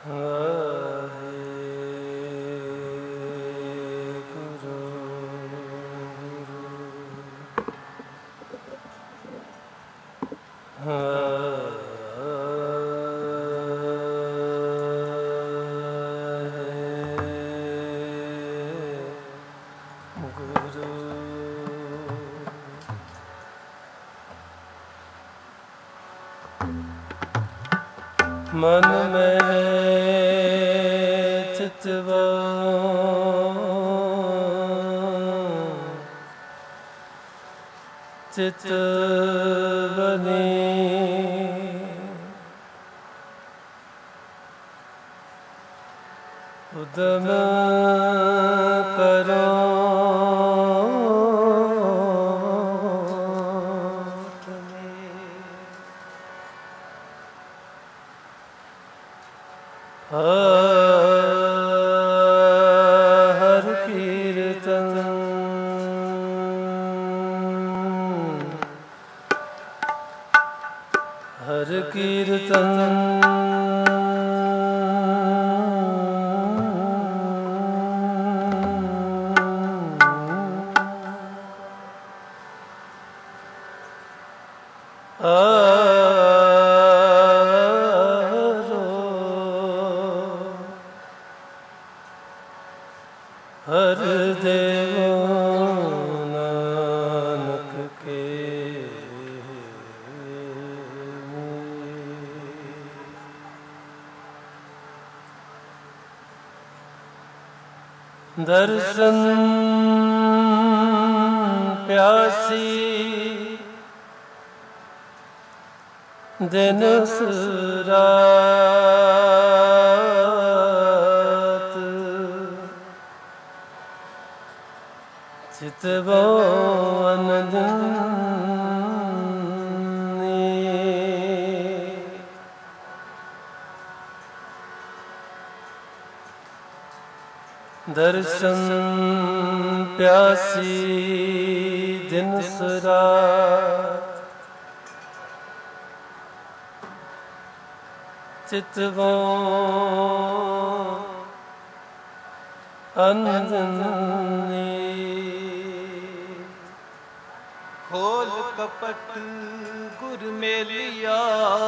ਮਨ ਮੈਂ ਚਿਤਵਾ ਚਿਤ ਬਨੀ ਉਦਮ ਕਰੋ ਹਰ ਕੀਰਤਨ ਹਰ ਕੀਰਤਨ ਹਰ ਦੇਵੋ ਨਾਨਕ ਕੇ ਦਰਸ਼ਨ ਪਿਆਸੀ ਦਿਨ ਰਾਤ ਚਿਤਵੋ ਅਨੰਦਨੀ ਦਰਸ਼ਨ ਪਿਆਸੀ ਦਿਨ ਰਾਤ ਚਿਤਵੋ ਅਨੰਦਨੀ ਖੋਲ ਕਪਟ ਗੁਰ ਮੇਲਿਆ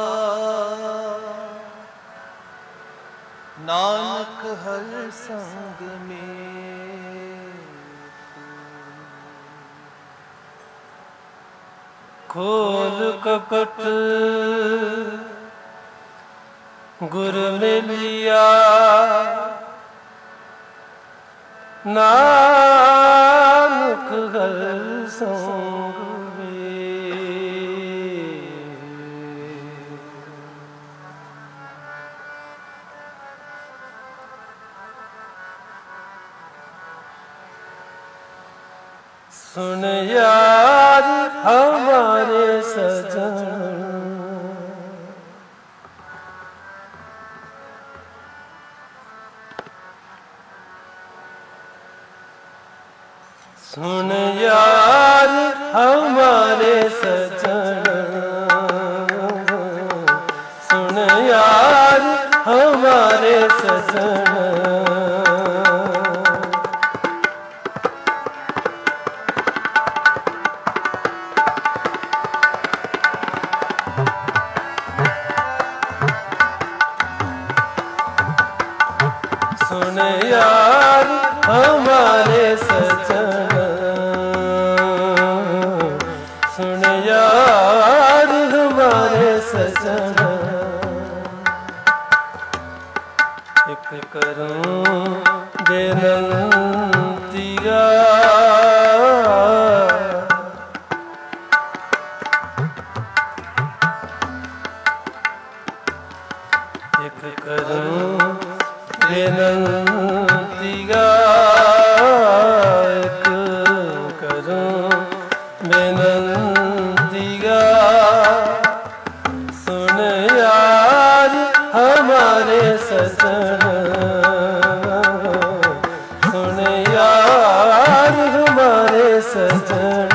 ਨਾਨਕ ਹਰ ਸੰਗ ਮੇਂ ਖੋਲ ਕਪਟ ਗੁਰ ਮਿਲਿਆ ਨਾਨਕ ਹਰ ਸੰਗ सुन यार हमारे सजन सुन यार हमारे सजन सुन यार हमारे सजन सुन यार हमारे सजन सुन यार हमारे सजन एक करूं बेनंतिया एक करूं बेनंतिया एक करूं बेनंतिया सुन यार हमारे सजन सुन यार हमारे सजन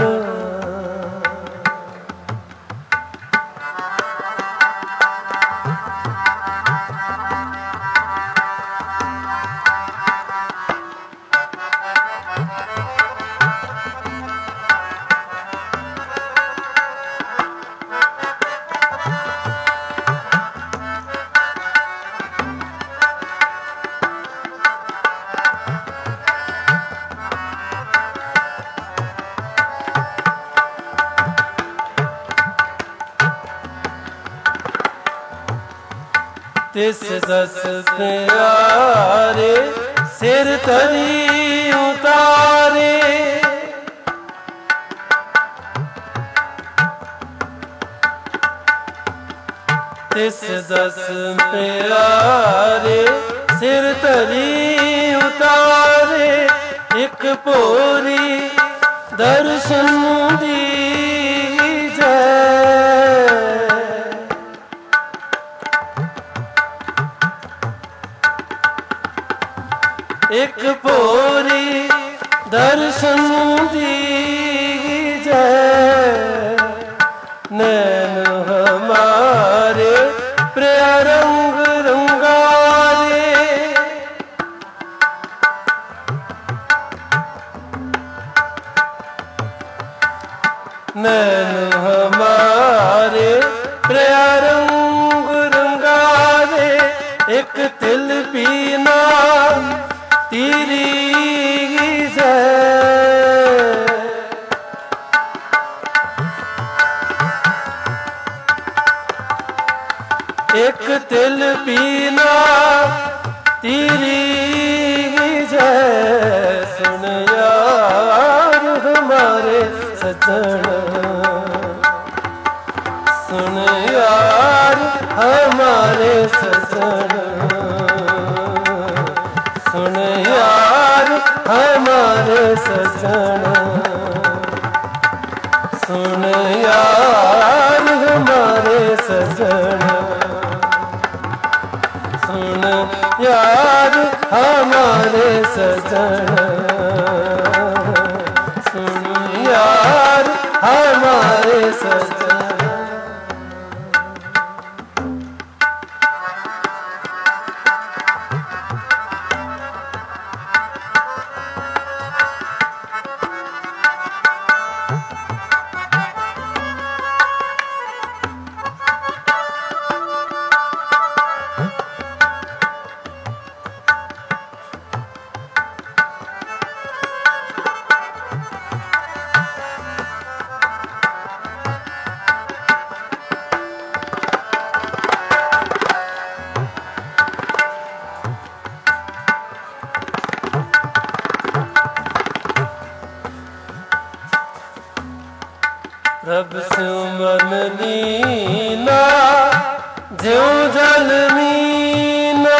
ਤਿਸ ਦਸ ਪਿਆਰੇ ਸਿਰ ਧਰੀ ਉਤਾਰੇ। ਤਿਸ ਦਸ ਪਿਆਰੇ ਸਿਰ ਧਰੀ ਉਤਾਰੇ। ਇੱਕ ਭੋਰੀ ਦਰਸ਼ਨ ਦੀਜੈ। ਇੱਕ ਭੋਰੀ ਦਰਸ਼ਨ ਦੀਜੈ। ਨੈਣ ਹਮਾਰੇ ਪ੍ਰਿਆ ਰੰਗ ਰੰਗਾਰੇ। ਨੈਣ ਹਮਾਰੇ ਪ੍ਰਿਆ ਰੰਗ ਰੰਗਾਰੇ। ਇੱਕ ਤਿਲ ਵੀ ਨਾ ਤੀਰੀਜੈ। ਇੱਕ ਤਿਲ ਵੀ ਨਾ ਤੀਰੀਜੈ। ਸੁਣ ਯਾਰ ਹਮਾਰੇ ਸੱਜਣ। ਸੁਣ ਯਾਰ ਹਮਾਰੇ ਸੱਜਣ। ਸੁਣ ਯਾਰ ਹਮਾਰੇ ਸੱਜਣ। ਸੁਣ ਯਾਰ ਹਮਾਰੇ ਸੱਜਣ। ਸੁਣ ਯਾਰ ਹਮਾਰੇ ਸੱਜਣ। ਸੁਣ ਯਾਰ ਹਮਾਰੇ ਸੱਜਣ। ਪ੍ਰਭ ਸਿਉ ਮਨ ਲੀਨਾ ਜਿਉ ਜਲ ਮੀਨਾ।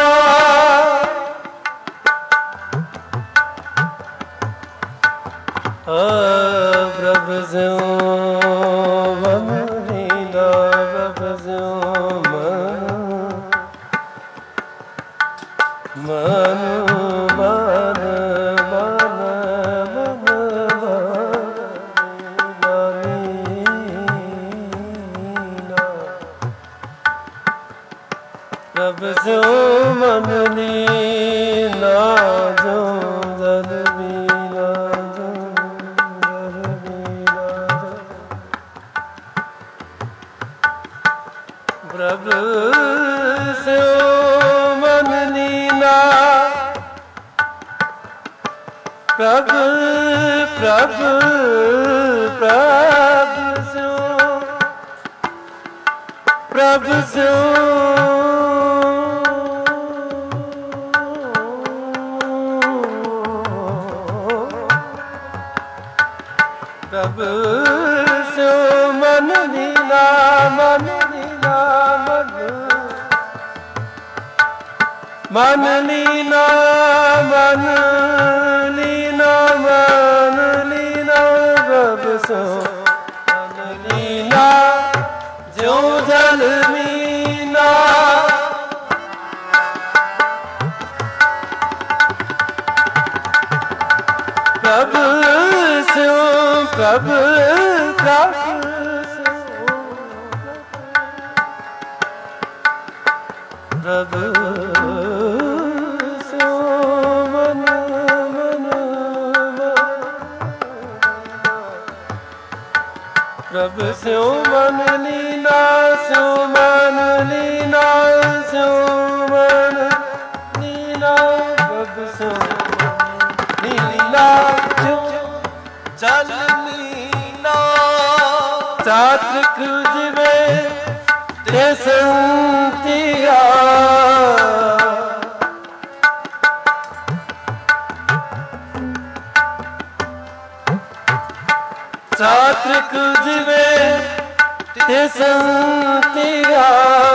ਪ੍ਰਭ ਸਿਉ ਮਨ ਲੀਨਾ। ਪ੍ਰਭ ਸਿਉ ਮਨ ਮਨ ਪ੍ਰਭ ਸਿਉ ਮਨ ਲੀਨਾ ਜਿਉ ਜਲ ਮੀਨਾ। ਪ੍ਰਭ ਸਿਉ ਮਨ ਲੀਨਾ। ਪ੍ਰਭ ਪ੍ਰਭ ਪ੍ਰਭ ਸਿਉ ਪ੍ਰਭ ਸਿਉ ਪ੍ਰਭ ਸਿਉ ਮਨ ਲੀਨਾ। ਮਨ ਲੀਨਾ ਮਨ ਲੀਨਾ। ਮਨ ਲੀਨਾ ਮਨ ਲੀਨਾ। ਪ੍ਰਭ ਸਿਉ ਮਨ ਲੀਨਾ ਜਿਉ ਜਲ ਮੀਨਾ। ਪ੍ਰਭ ਸਿਉ ਪ੍ਰਭ ਪ੍ਰਭ ਪ੍ਰਭ ਸਿਉ ਮਨ ਮਨ। ਪ੍ਰਭ ਸਿਉ ਮਨ ਲੀਨਾ। ਸਿਉ ਮਨ ਲੀਨਾ। ਸਿਉ ਮਨ ਲੀਨਾ। ਪ੍ਰਭ ਸਿਉ ਲੀਨਾ ਜਲ ਮੀਨਾ। ਚਾਤ੍ਰਿਕ ਜਿਵੇਂ ਤੇ ਸੰਤਿਆ। ਜਿਵੇ ਤੇ ਸੰਤਿਆ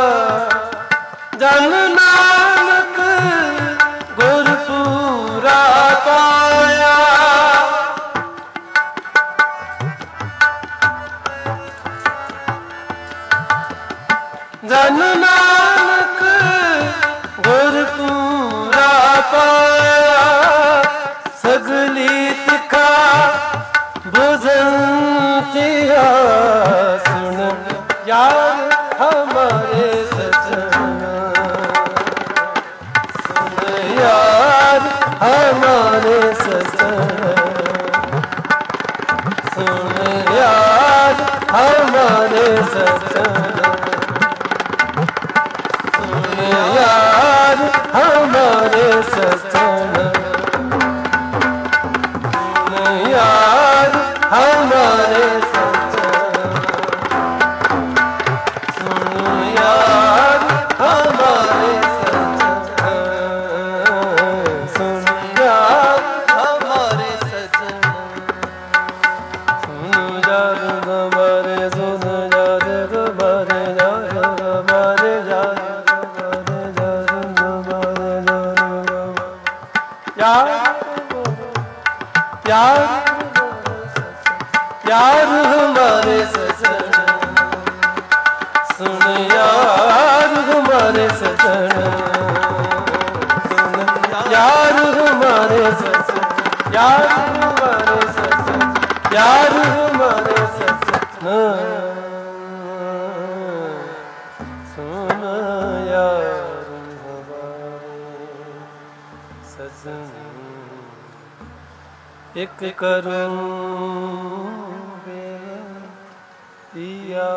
ਜਨ ਨਾਨਕ ਗੁਰ ਪੂਰਾ ਪਾਇਆ ਜਨ ਨਾਨਕ ਗੁਰ ਪੂਰਾ ਪਾਇਆ ਸਗਲੀ ਤਿਖਾ ਬੁਝੰਤਿਆ ਸੁਣ ਯਾਰ ਹਮਾਰੇ ਸਜਣਾ ਸੁਣ ਯਾਰ ਹਮਾਰੇ ਸਜਣਾ ਸੁਣ ਯਾਰ ਹਮਾਰੇ ਸਜਣਾ ਸੁਣ ਯਾਰ ਹਮਾਰੇ ਸਜਣਾ यार हमारे सजन सुन यार हमारे सजन सुन यार हमारे सजन सुन यार हमारे सुन यार हमारे यार हमारे यार यार यार यार हमारे सजन सुन यार हमारे सजन सुन यार हमारे सजन यार हमारे सजन यार हमारे सजन सुन यार हमारे सजन एक करूं बेनतिया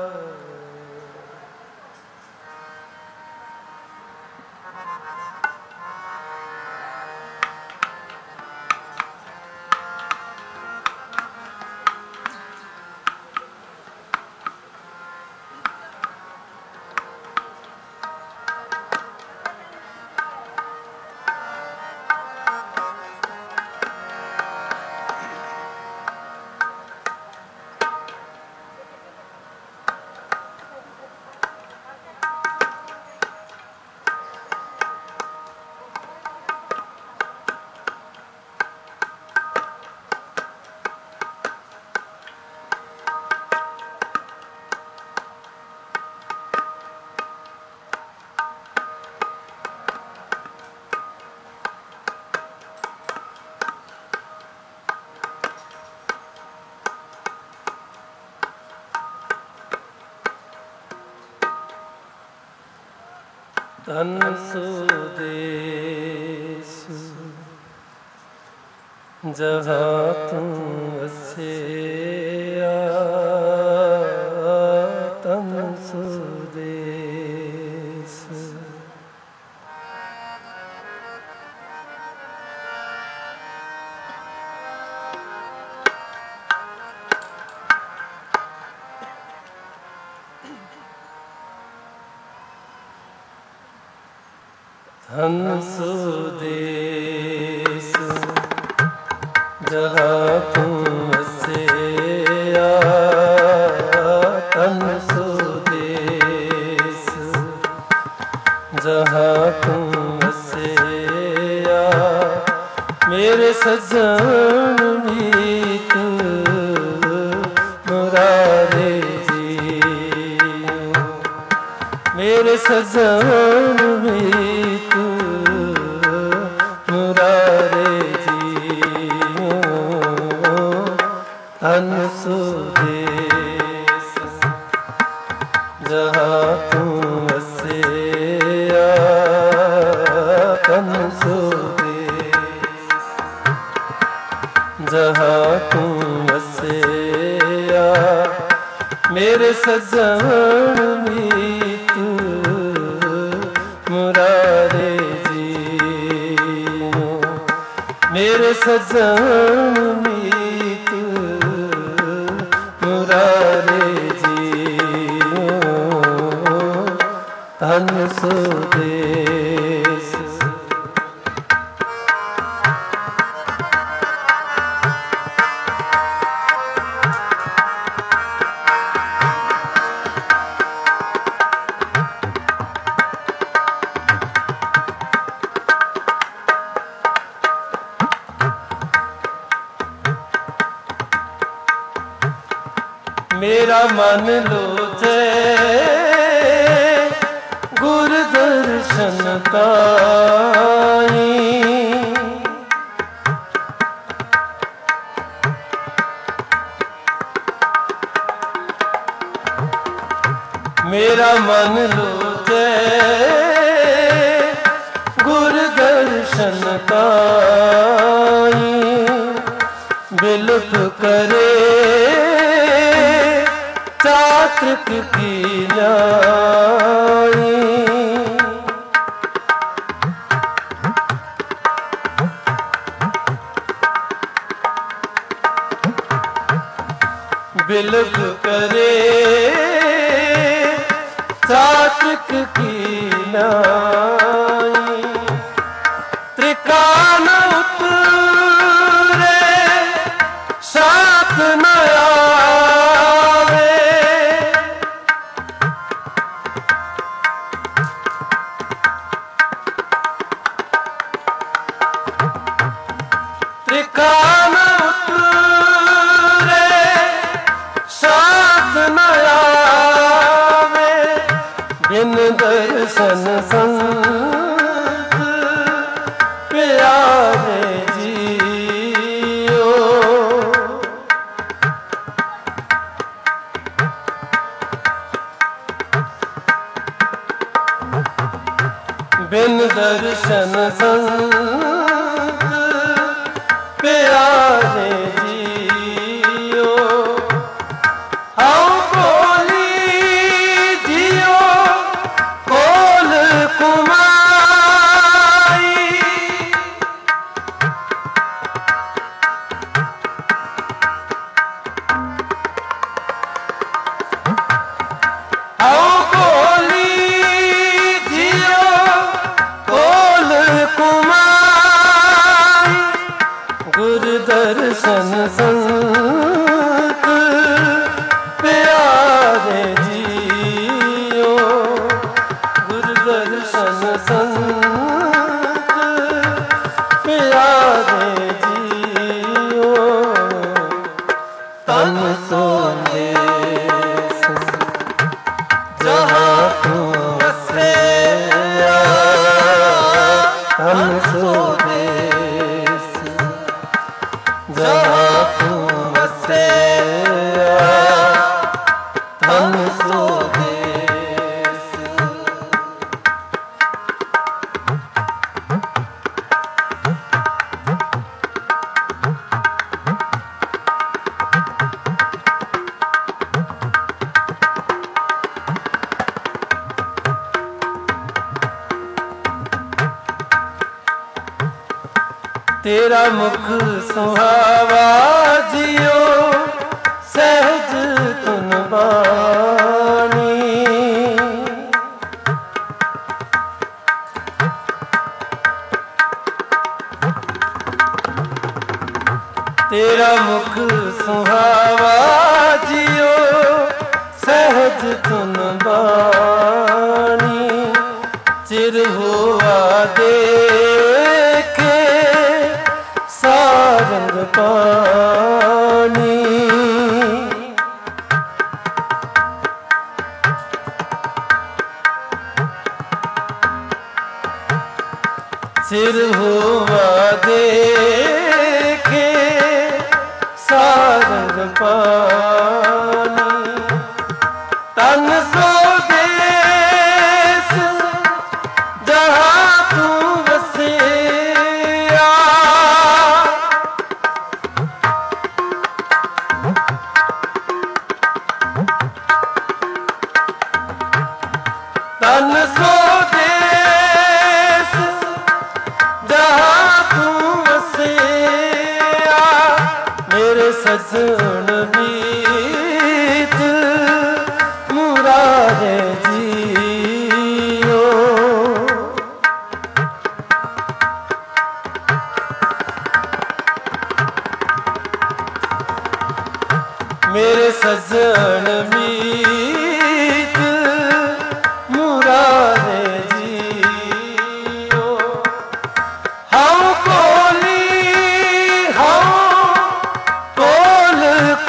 धन सुदेश जहाँ तुम वसेया तन सुदेश धन सुदेश जहाँ तुम वसेया धन सुदेश जहाँ तुम वसेया मेरे सजन मीत मुरारे जी मेरे सजन मीत धन सुदेश जहाँ तुम वसेया धन सुदेश जहाँ तुम वसेया मेरे सजन मीत मुरारे जी मेरे सजन मीत मुरारे जी धन सुदेश मेरा मन लोचे गुर दर्शन ताई। मेरा मन लोचे गुर दर्शन ताई। बिलप करे चातक की लाई। बिलप करे चातक की लाई। त्रिकाल उतरे साथ न आवे। त्रिकाल उतरे साथ न आवे। बिन दर्शन संत प्यारे जियो। बिन दर्शन संत प्यारे जियो। आओ बोली जियो कोल कुमाई। आओ बोली जियो कोल कुमाई। गुर दर्शन संत प्यारे जियो। गुर दर्शन संत प्यारे जियो। तन तो देश जहाँ तू बसेया। तन तो देश जहाँ तू बसेया। तन तो देश। तेरा मुख सुहावा जियो सहज तुन बानी। तेरा मुख सुहावा जियो सहज तुन बानी। चिर हुआ देखे सारंग पानी। सिर हुआ देखे सारंग पानी। तन सो देश जहाँ तू बसेया। तन सो देश जहाँ तू बसेया। मेरे सजन मीत मुरारे जियो। मेरे सजन मीत मुरारे जियो। हम कोली हम कोल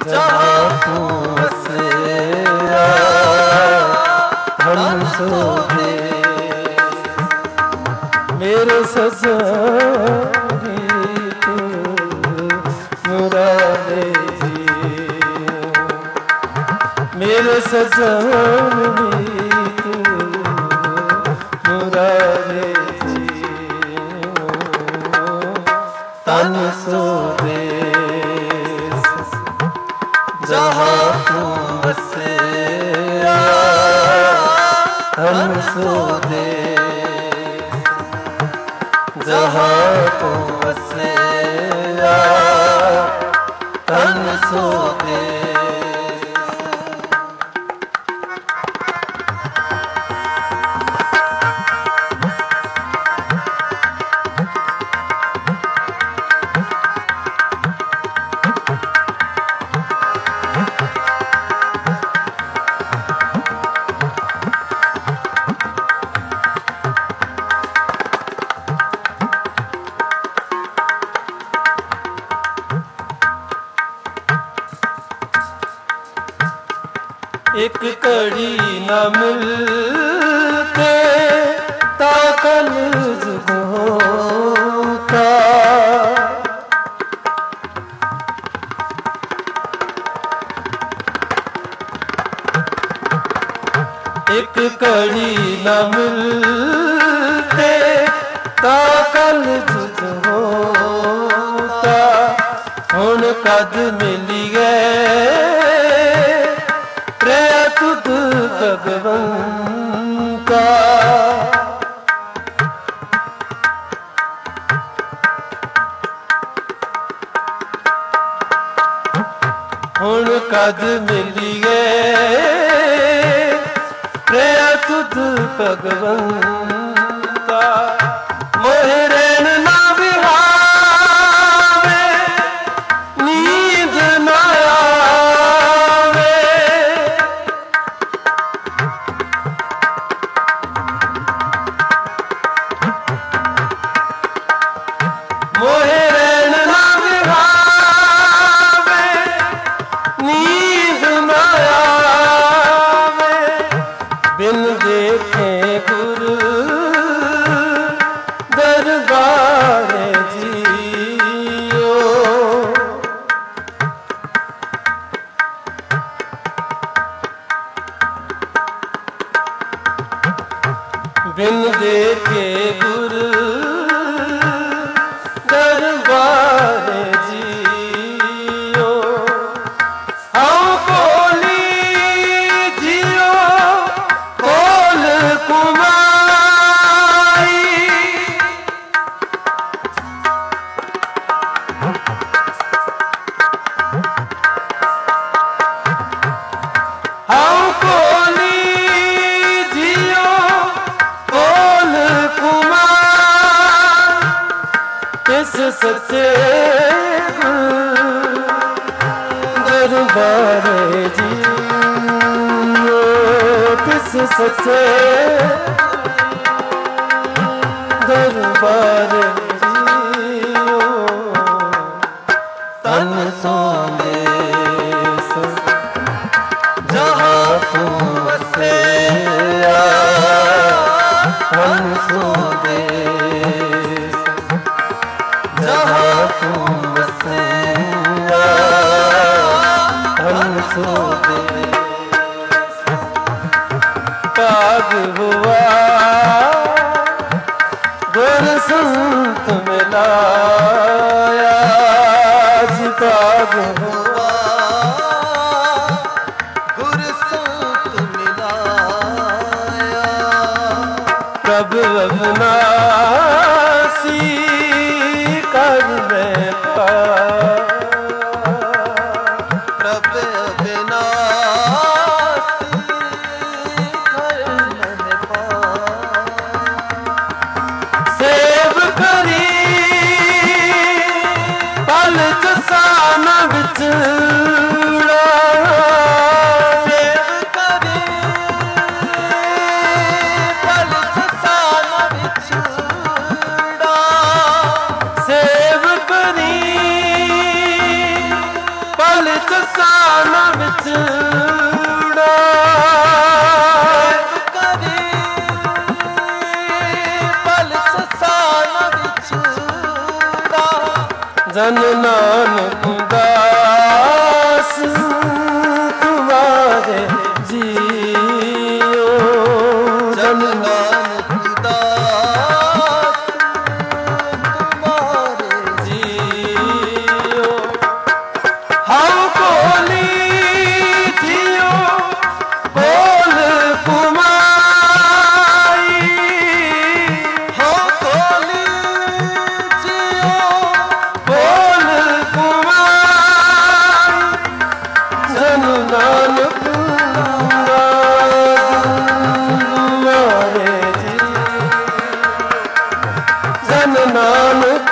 जहाँ तू बसेरा धन सो देश। मेरे सजनी तू मुरारे जी, मेरे सजनी तू मुरारे जी। तन सो देश जहाँ तू बसेरा धन सो देश। जहाँ तू बसेरा धन सो देश। एक कड़ी न मिलते ता कल जुग होता। एक कड़ी न मिलते ता कल जुग होता। हुण कद मिली गए तुद भगवंता। हुण कद मिली गए प्रिया तुद भगवंता। मोहे रैन ना विहावे नींद ना बिन देखे गुरु दरबार जियो। हम कोली जियो कोल कुमाई। हम कोली जियो तिस सच्चे दरबार जियो। तिस सच्चे दरबार जियो। तन सो देश जहाँ तू बसेरा धन सो देश। जहाँ तू बसेरा धन सो देश। पाग हुआ गुर संत मिलाया जी। पाग हुआ गुर संत मिलाया। प्रभु अविनाशी कर में प्रभु अविनाशी कर में सेव करी पल जसान बिछड़ा। सेव करी पल जसान बिछड़ा। सेव करी पल जसान ਵਿਛੜਾ ਕਰੀ ਪਲ ਸਸਾਨ ਵਿਛੜਾ ਜਨ ਨਾਨਕ ਦਾਸ ਤੁਮਾਰੇ ਜੀਓ ਜਨ ਨਾਨਕ ਦਾਸ ਤੁਮਾਰੇ ਜੀਓ ਹਉ ਕੋਲੀ ਜੀਓ ਕੋਲ ਕੁਮਾਈ ਹੋ ਕੋਲੀ ਜੀਓ ਕੋਲ ਕੁਮਾਈ ਜਨ ਨਾਨਕ ਤੁਮਾਰੇ ਜੀ ਜਨ ਨਾਨਕ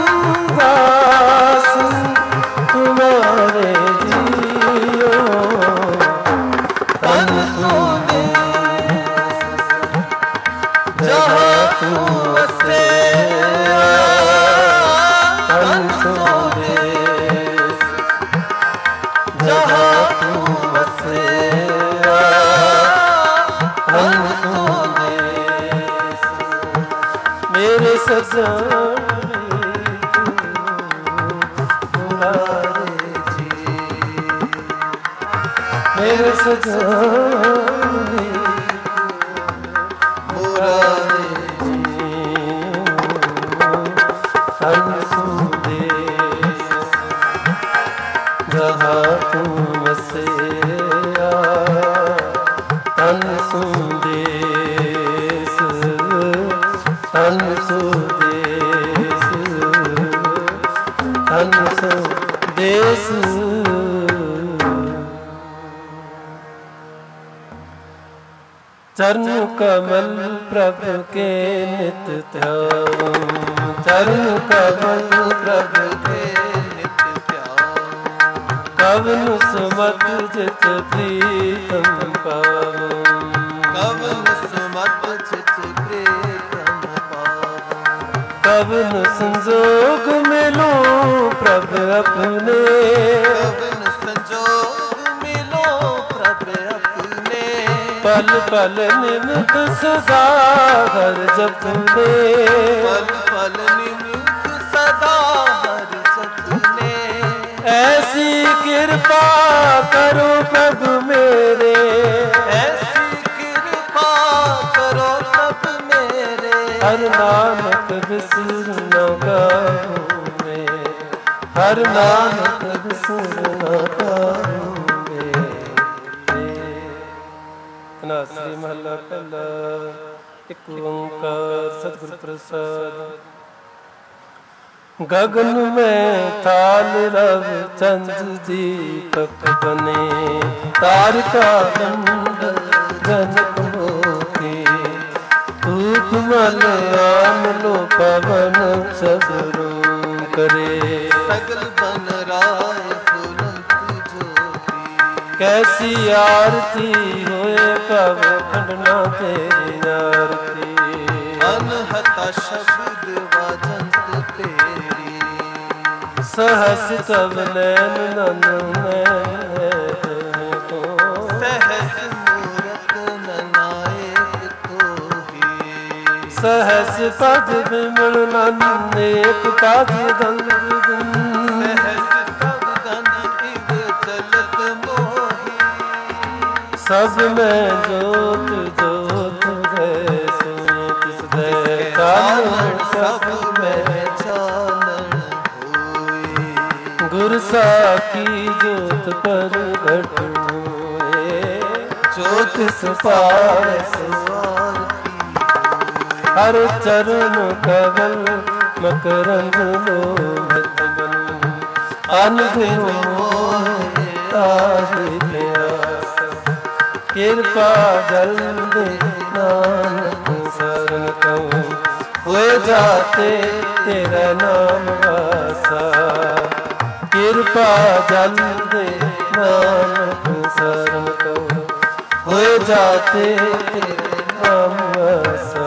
ਦਾਸ ਤੁਮਾਰੇ ਜੀਓ ਤਨ ਸੋਨੇ ਜਹਾਂ ਤੂੰ ਵਸੇ ਤਨ ਸੋਨੇ ਜਹਾਂ ਤੂੰ ਵਸੇ ਤਨ ਸੋਨੇ ਮੇਰੇ ਸਜਣ ਮੁਰਾਰੇ ਜੀ ਮੇਰੇ ਸਜਣ ਮੁਰਾਰੇ ਤਨ ਸੁਦੇਸ ਜਹਾਂ ਤੂੰ ਵਸਿਆ ਤਨ ਸੁਦੇਸ ਤਨ ਸੁਦੇਸ ਤਨ ਸੁਦੇਸ चरण कमल प्रभ के नित ध्यान चरण कमल प्रभ के ਨਿਤ ਧਿਆਨ कवन सुमत जित प्रीतम पावन ਕਵਨ ਸੁਮਤ ਚਿਤ ਪ੍ਰੀਤਮ ਪਾਵਨ कवन संजोग मिलो प्रभ अपने ਕਵਨ ਸੰਜੋਗ ਮਿਲੋ ਪ੍ਰਭ ਆਪਣੇ पल पल निमित सदा हर जपने ਪਲ ਪਲ ਨਿਮਿਤ ਸਦਾ ਹਰ ਜਤਨੇ ऐसी कृपा करो प्रभु मेरे ਐਸੀ ਕਿਰਪਾ ਕਰੋ ਪ੍ਰਭ ਮੇਰੇ हर नानक बिसर न गाऊं मैं हर नानक बिसर न गाऊं मैं तनासरी महला पहला एक ओंकार सतगुर प्रसाद गगन में थाल रव चंद दीपक बने तारका मंडल जनक मोती धूप मल आमलो पवन सदरू करे ਸਗਲ ਬਨ ਰਾਏ ਫੁਲੰਤ ਜੋਤੀ कैसी आरती होए पव खंडना तेरी आरती ਅਨਹਤਾ ਸ਼ਬਦ ਵਾਜੰਤ ਤੇਰੀ सहस तब नैन नन को ਸਹਸ ਮੂਰਤ ਨਨਾਇਕ ਤੋਹੀ सहस पद विमल नन्नेक पद दंग ਸਹਸ ਸਭ ਗੰਧ ਇਵ ਚਲਤ ਮੋਹੀ सब में जोत जोत है सोई तिस दे ਚਾਨਣ कानन ਸਭ सब ਮੈਂ में ਚਾਨਣ ਹੋਈ गुर साकी जोत प्रगट हुए ਜੋਤ सुपार ਸਵਾਰਤੀ हर चरण कवल मकरंद लोभित बनु अनधुन मोह ताहि प्यास कृपा जल दे नानक शरण कहूँ हुए जाते तेरा नाम वासा कृपा जल दे नानक शरण कहूँ हुए जाते तेरे नाम वासा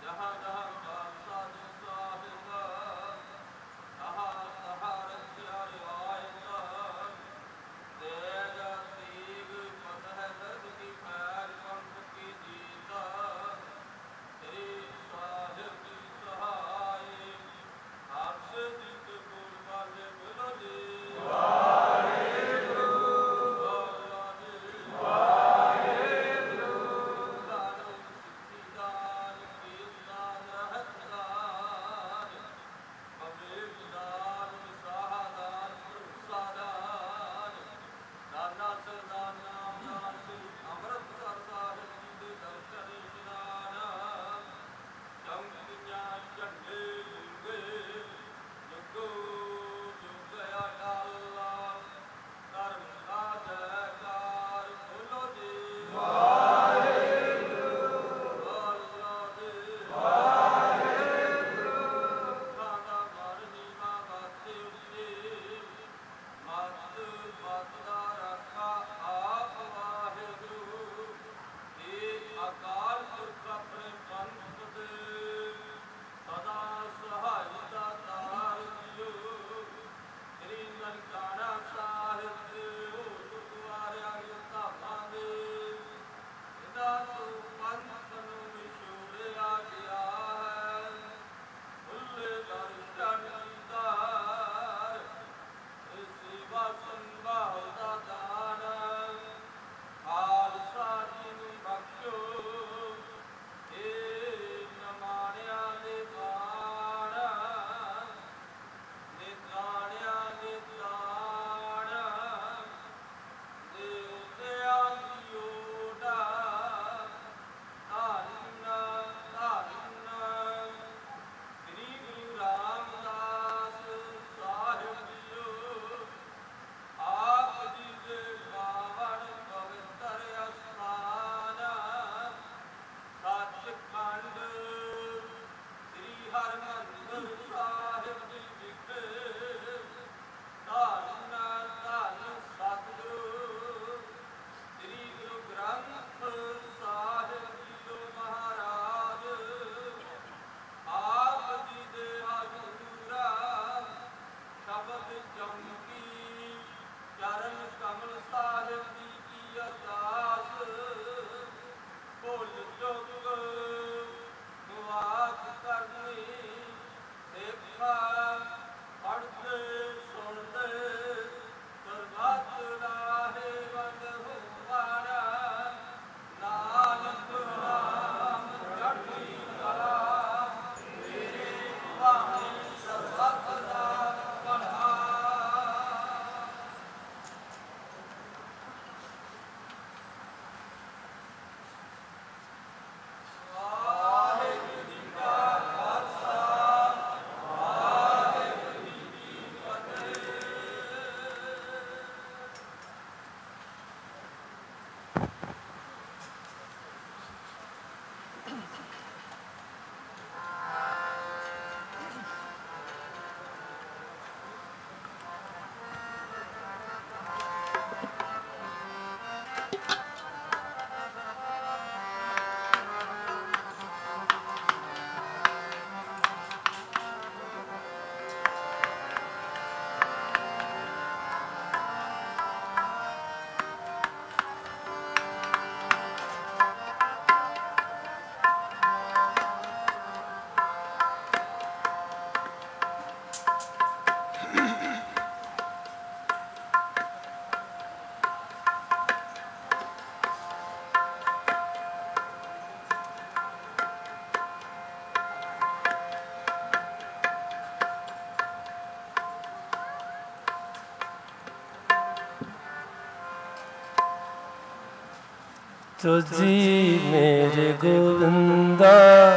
ਤੁਝੀ ਮੇਰੇ ਗੋਵਿੰਦਾ,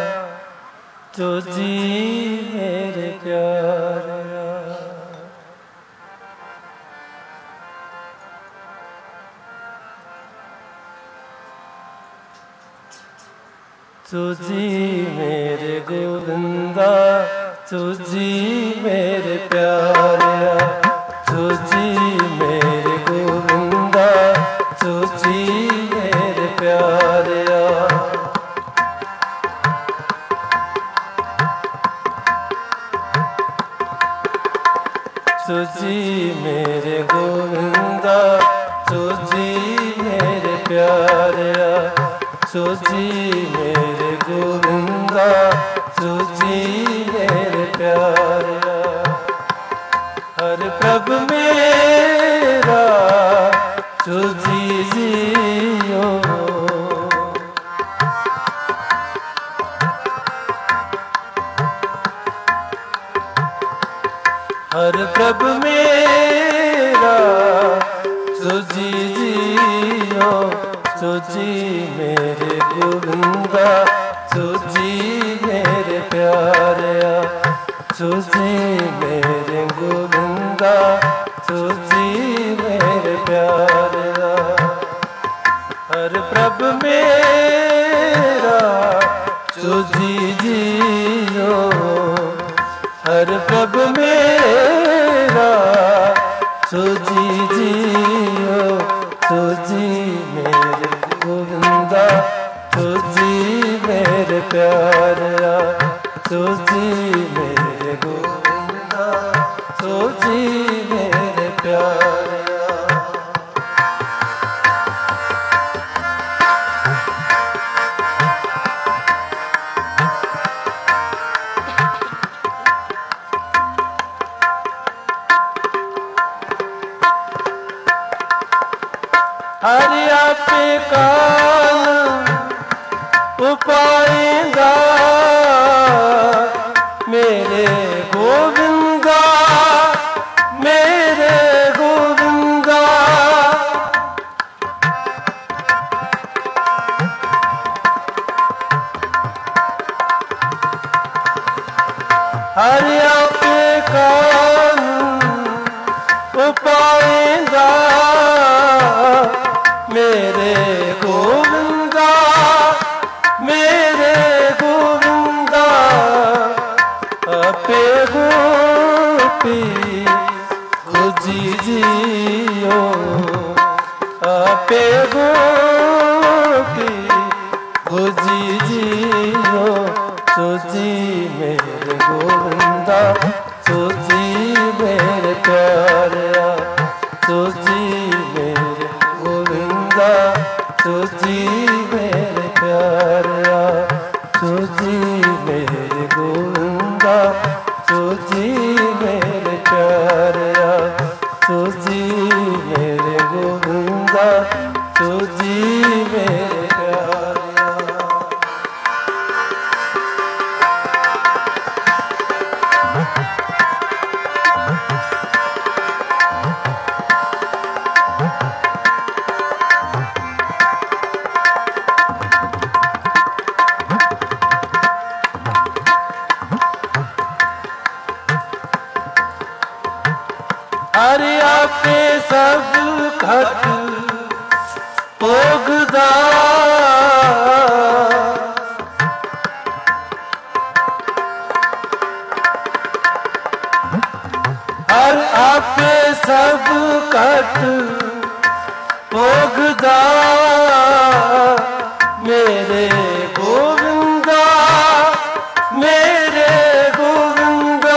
ਤੁਝੀ ਮੇਰੇ ਪਿਆਰਿਆ। ਤੁਝੀ ਮੇਰੇ ਗੋਵਿੰਦਾ, ਤੁਝੀ ਮੇਰੇ ਪਿਆਰਿਆ। ਤੁਝੀ ਮੇਰੇ ਗੋਵਿੰਦਾ, ਤੁਝੀ ਮੇਰੇ ਪਿਆਰਿਆ। तुझी मेरे गोविंदा, तुझी मेरे प्यारा, तुझी मेरे गोविंदा, तुझी मेरे प्यारा। हर प्रभु मेरा तुझी जियो, हर प्रभु मेरा तुझी जियो, तुझी मेरे गोविंदा, तुझी मेरे प्यारा, तुझी मेरे गोविंदा, तुझी मेरे प्यारा। हर प्रभु मेरा तुझी जियो, हर प्रभु मेरा तुझी जियो, तुझी मेरे गोविंदा, तुझी मेरे प्यारा, तुझी मेरे गोविंदा, तुझी मेरे प्यारा। हरि आपे कान उपाएगा, मेरे गोविंदा, मेरे गोविंदा। हरि आपे कान उपाएगा, मेरे गोविंदा, मेरे गोविंदा। आपे गोपी तुझी जियो, आपे गोपी तुझी जियो, तुझी मेरे गोविंदा, तुझी मेरे प्यारा, तुझी मेरे गोविंदा, तुझी मेरे प्यारा, तुझी मेरे गोविंदा, तुझी मेरे प्यारा, तुझी मेरे गोविंदा, तुझी मेरे प्यारा। हरि आपे सब खत भोगदा, हर आपे सब खत भोगदा, मेरे गोविंदा, मेरे गोविंदा।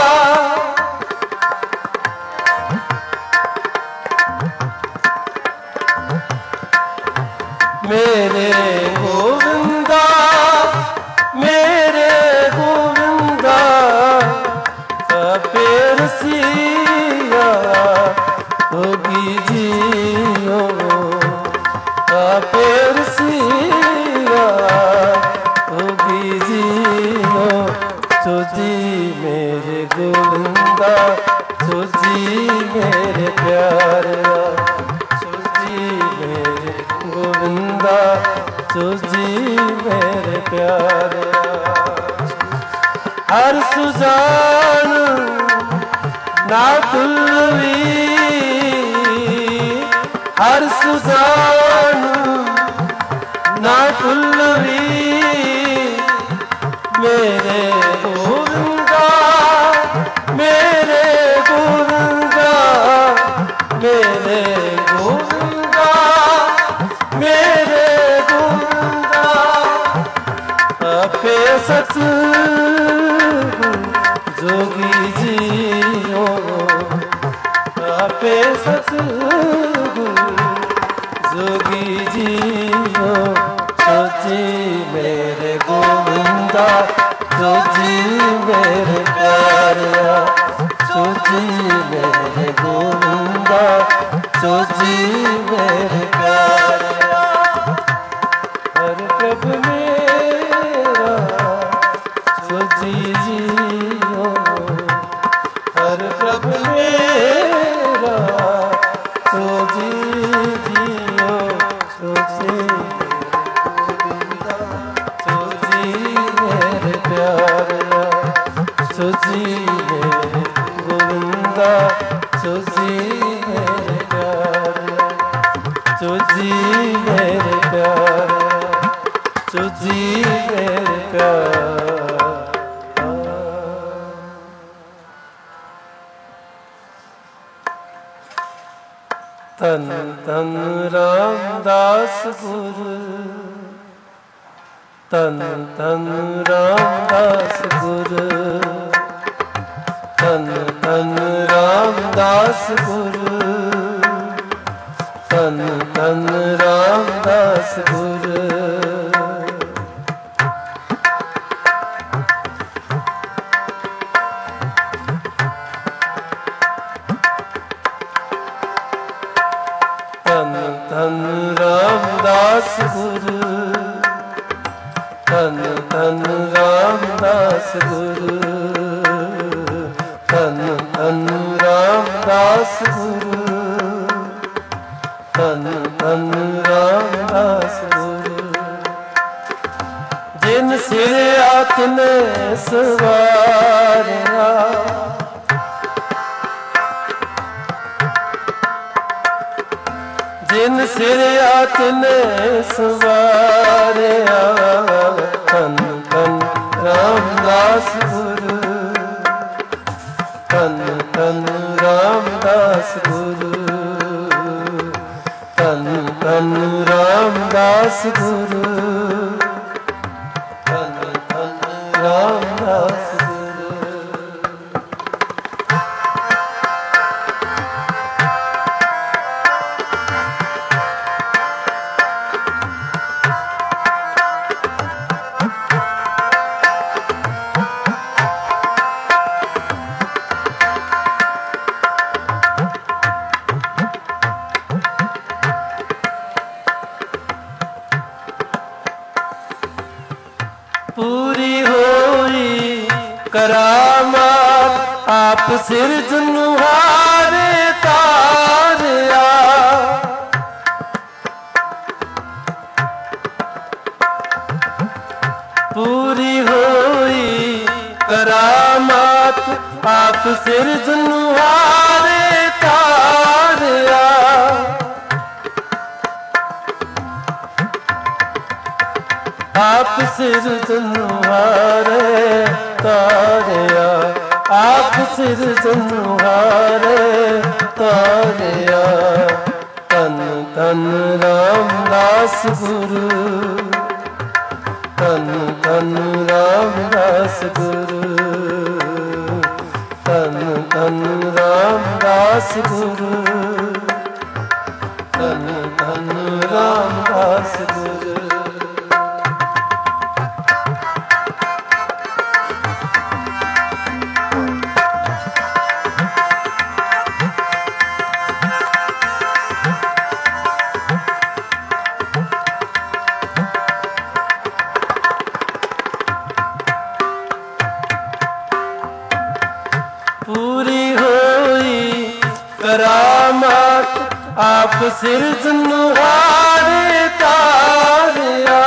मेरे गोविंदा, मेरे गोविंदा। आपे रसिया होगी जियो, आपे रसिया होगी जियो, तुझी मेरे गोविंदा, तुझी मेरे प्यारा, तुझी मेरे गोविंदा, तुझी मेरे प्यारा। हर सुजान ना तुलवी, हर सुजान ना तुलवी, मेरे गोविंदा, मेरे गोविंदा, मेरे गोविंदा, मेरे गोविंदा। आपे सत जोगी जियो, ਆਪੇ ਸਤਿਗੁਰੂ ਜੋਗੀ ਜੀਓ ਸੋਚੀ ਮੇਰੇ ਗੋਵਿੰਦਾ ਸੋਚੀ ਮੇਰੇ ਪਿਆਰਿਆ ਸੋਚੀ ਮੇਰੇ ਗੋਵਿੰਦਾ ਸੋਚੀ ਮੇਰੇ ਪਿਆਰਿਆ ਹਰ ਪ੍ਰਭ ਮੇਰਾ ਸੋਚੀ ਜੀਓ ਹਰ ਪ੍ਰਭ ਮੇਰਾ ਸੋਚੀ ਜੀਓ ਸੋਚੀ ਮੇਰੇ ਪਿਆਰਿਆ ਸੋਚੀ ਮੇਰੇ ਗੋਵਿੰਦਾ ਸੋਚੀ ਮੇਰੇ ਪਿਆਰਿਆ ਸੋਚੀ ਮੇਰੇ ਪਿਆਰਿਆ ਸੋਚੀ ਮੇਰੇ ਪਿਆਰਿਆ ਧੰਨ ਧੰਨ ਰਾਮਦਾਸ ਗੁਰੂ ਧੰਨ ਧੰਨ ਰਾਮਦਾਸ ਗੁਰੂ ਧੰਨ ਧੰਨ ਰਾਮਦਾਸ ਗੁਰੂ ਧੰਨ ਧੰਨ ਰਾਮਦਾਸ ਗੁਰੂ ਧੰਨ ਧੰਨ ਰਾਮਦਾਸ ਗੁਰੂ ਧੰਨ ਧੰਨ ਰਾਮਦਾਸ ਗੁਰੂ ਧੰਨ ਧੰਨ ਰਾਮਦਾਸ ਗੁਰੂ ਧੰਨ ਧੰਨ ਰਾਮਦਾਸ ਗੁਰੂ ਜਿਨ ਸਿਰਿਆ ਤਿਨੇ ਸਵਾਰਿਆ ਜਿਨ ਸਿਰਿਆ ਤਿਨੇ ਸਵਾਰਿਆ ਧੰਨ ਧੰਨ ਰਾਮਦਾਸ ਗੁਰੂ ਧੰਨ ਧੰਨ ਰਾਮਦਾਸ ਗੁਰੂ ਧੰਨ ਧੰਨ ਰਾਮਦਾਸ ਗੁਰੂ ਧੰਨ ਧੰਨ ਰਾਮਦਾਸ ਗੁਰੂ ਪੂਰੀ ਹੋਈ ਕਰਾਮਾਤ ਆਪ ਸਿਰਜਣਹਾਰੇ ਤਾਰਿਆ ਪੂਰੀ ਹੋਈ ਕਰਾਮਾਤ ਆਪ ਸਿਰਜਣਹਾਰੇ ਤਾਰਿਆ ਆਪ ਸਿਰਜਣਹਾਰੇ ਤਾਰਿਆ ਆਪ ਸਿਰਜਣਹਾਰੇ ਤਾਰਿਆ ਧੰਨ ਧੰਨ ਰਾਮਦਾਸ ਗੁਰੂ ਧੰਨ ਧੰਨ ਰਾਮਦਾਸ ਗੁਰੂ ਧੰਨ ਧੰਨ ਰਾਮਦਾਸ ਗੁਰੂ ਧੰਨ ਧੰਨ ਰਾਮਦਾਸ ਗੁਰੂ ਪੂਰੀ ਹੋਈ ਕਰਾਮਾਤ ਆਪ ਸਿਰਜਣਹਾਰੇ ਤਾਰਿਆ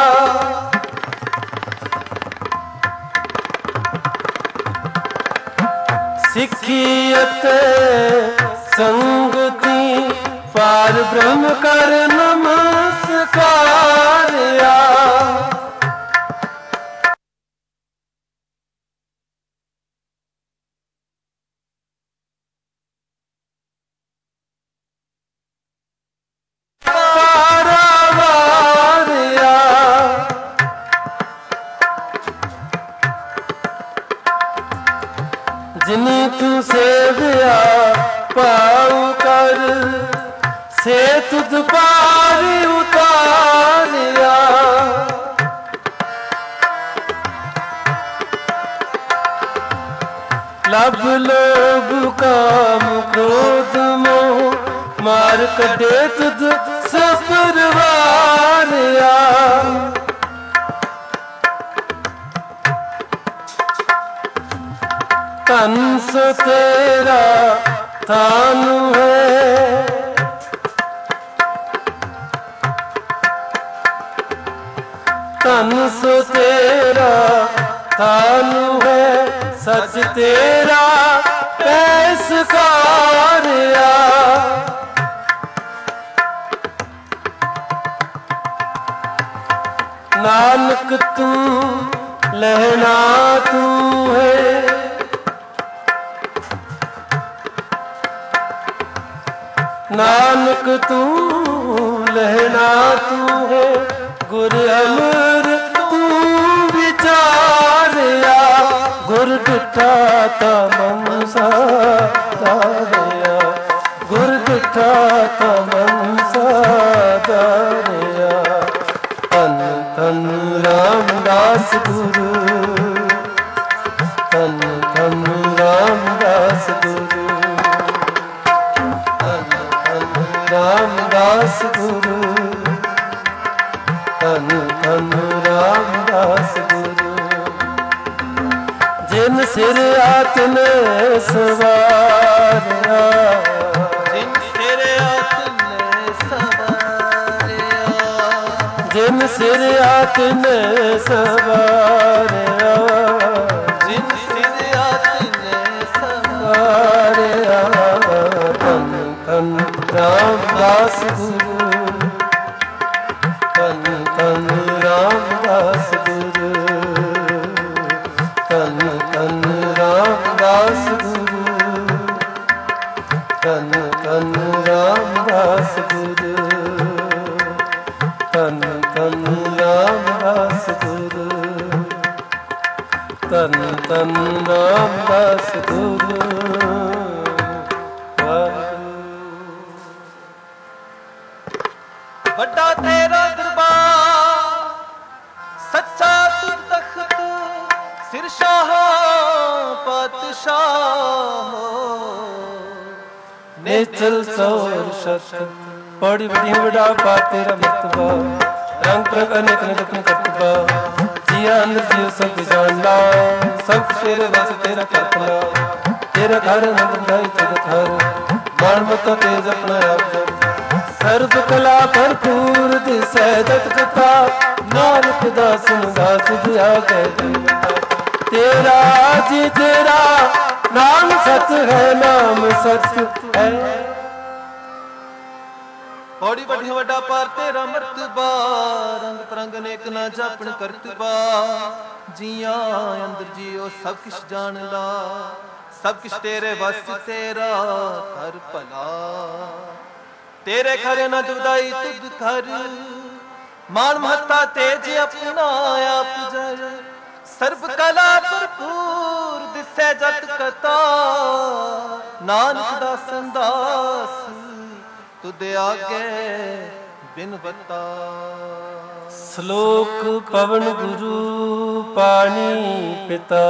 ਸਿੱਖੀ ਅਤੇ ਸੰਗਤੀ ਪਾਰ ਬ੍ਰਹਮ ਕਰ ਨਮਸਕਾਰਿਆ ਜਿਨੀ ਤੂੰ ਸੇਵਿਆ ਪਾਉ ਕਰ ਸੇ ਤੁਧ ਪਾਰ ਉਤਾਰਿਆ। ਲਭ ਲੋਭ ਕਾਮ ਕ੍ਰੋਧ ਮੋਹ ਮਾਰ ਕੱਢੇ ਤੁਧ ਸਪਰਵਾਰਿਆ। ਧਨ ਸੋ ਤੇਰਾ ਥਾਨ ਹੈ ਧਨ ਸੋ ਤੇਰਾ ਥਾਨ ਹੈ ਸਚ ਤੇਰਾ ਪੈਸਕਾਰਿਆ। ਨਾਨਕ ਤੂੰ ਲਹਿਣਾ ਤੂੰ ਹੈ ਨਾਨਕ ਤੂੰ ਲਹਿਣਾ ਤੂੰ ਹੈ ਗੁਰ ਅਮਰ ਤੂੰ ਵਿਚਾਰਿਆ। ਗੁਰ ਡਿਠਾ ਤਾ ਮਨਸਾ ਧਾਰਿਆ ਗੁਰ ਡਿਠਾ ਤਾ ਮਨਸਾ ਧਾਰਿਆ। ਧੰਨ ਧੰਨ ਰਾਮਦਾਸ ਗੁਰੂ ਧੰਨ ਧੰਨ ਰਾਮਦਾਸ ਗੁਰੂ ਰਾਮਦਾਸ ਗੁਰੂ ਧੰਨ ਧੰਨ ਰਾਮਦਾਸ ਗੁਰੂ। ਜਿਨ ਸਿਰ ਆਤਨ ਸਵਾਰਿਆ ਜਿਨ ਸਿਰ ਆਤਨ ਸਵਾਰਿਆ ਜਿਨ ਸਿਰ ਆਤਨ ਸਵਾਰਿਆ ਜਿਨ ਸਿਰ ਆਤਨ ਸਵਾਰਿਆ। ਧੰਨ ਧੰਨ ਰਾਮਦਾਸ ਗੁਰੂ ਧੰਨ ਧੰਨ ਰਾਮਦਾਸ ਗੁਰੂ ਧੰਨ ਧੰਨ ਰਾਮਦਾਸ ਗੁਰੂ ਧੰਨ ਧੰਨ ਰਾਮਦਾਸ ਗੁਰੂ ਧੰਨ ਧੰਨ ਰਾਮਦਾਸ ਗੁਰੂ ਧੰਨ ਧੰਨ ਰਾਮਦਾਸ ਗੁਰੂ। ਵੱਡਾ ਤੇਰਾ ਦਰਬਾਰ ਸੱਚਾ ਤੂੰ ਤਖਤ ਸਿਰ ਸ਼ਾਹ ਪਾਤਸ਼ਾਹ ਨਿਚਲ ਸੌਰ ਸ਼ਤ ਬੜੀ ਵੱਡੀ ਵੱਡਾ ਪਾ ਤੇਰਾ ਮਰਤਬਾ ਰੰਗ ਪ੍ਰਗ ਅਨੇਕ ਨਿਰਖਣ ਕਰਤਬਾ ਜੀਆ ਅੰਦਰ ਜੀਵ ਸਭ ਜਾਣਦਾ ਸਭ ਤੇਰੇ ਵਸ ਤੇਰਾ ਕਰਤਨਾ ਤੇਰਾ ਘਰ ਨੰਦ ਦਾਈ ਤੇਰਾ ਘਰ ਮਾਣ ਮਤਾ ਤੇਜ ਆਪਣਾ ਆਪ ਸਰਬ ਕਲਾ ਭਰਪੂਰ ਦਿਸੈ ਜਤ ਕਥਾ ਨਾਨਕ ਦਾਸਨ ਦਾਸ ਦਿਆ ਗਏ ਤੇਰਾ ਜੀ ਤੇਰਾ ਨਾਮ ਸਤ ਹੈ ਨਾਮ ਸਤ ਹੈ। ਬੜੀ ਵੱਡੀ ਵੱਡਾ ਪਾਰ ਤੇਰਾ ਮਰਤਬਾ ਰੰਗ ਪ੍ਰੰਗ ਅਨੇਕ ਨਾ ਜਾਪਣ ਕਰਤਬਾ ਜੀਆਂ ਅੰਦਰ ਜੀਓ ਸਭ ਕਿਛ ਜਾਣਦਾ ਸਭ ਕਿਛ ਤੇਰੇ ਵਸ ਤੇਰਾ ਕਰ ਭਲਾ। ਤੇਰੇ ਘਰ ਨਾ ਦੁਦਾਈ ਤੁਧ ਘਰ ਮਾਨ ਮਹਤਾ ਤੇਜ ਆਪਣਾ ਆਪ ਜਾਏ ਸਰਬ ਕਲਾ ਭਰਪੂਰ ਦਿਸੈ ਜਤ ਕਤਾ ਨਾਨਕ ਦਾ ਸੰਦਾਸ ਤੁਧ ਆਗੇ ਬਿਨ ਬਤਾ। ਸ਼ਲੋਕ ਪਵਨ ਗੁਰੂ ਪਾਣੀ ਪਿਤਾ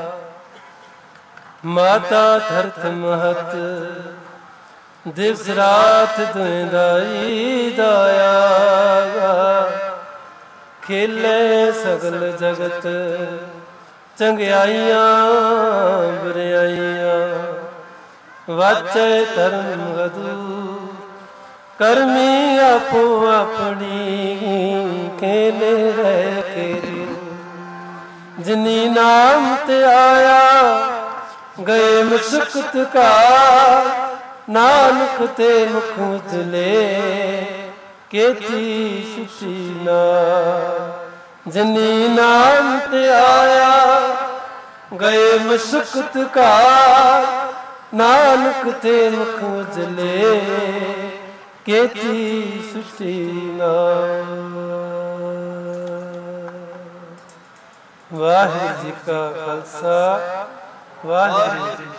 ਮਾਤਾ ਧਰਤ ਮਹਤ ਦਿਵਸ ਰਾਤ ਦੁਇ ਦਾਈ ਦਾਇਆ ਖੇਲੇ ਸਗਲ ਜਗਤ ਚੰਗਿਆਈਆਂ ਬਰਿਆਈਆਂ ਵਾਚੈ ਧਰਮ ਗਦੂ ਕਰਮੀ ਆਪੋ ਆਪਣੀ ਖੇਲੇ ਰਹਿ ਕੇ ਜਿਨੀ ਨਾਮ ਤੇ ਆਇਆ ਗਏ ਮੁਸਕਤ ਕਾ ਨਾਨਕ ਤੇ ਮੁਖ ਉਜਲੇ ਕੀਤੀ ਸੁਸ਼ੀ ਨਾ ਜਿਨੀ ਨਾਮ ਤੇ ਆਇਆ ਗਏ ਮੁਸਕਤ ਕਾ ਨਾਨਕ ਤੇ ਮੁਖ ਉਜਲੇ ਕੀਤੀ ਸੁਸ਼ੀ ਨਾ। ਵਾਹਿਗੁਰੂ ਜੀ ਕਾ ਖਾਲਸਾ ਵਾਹਿਗੁਰੂ ਜੀ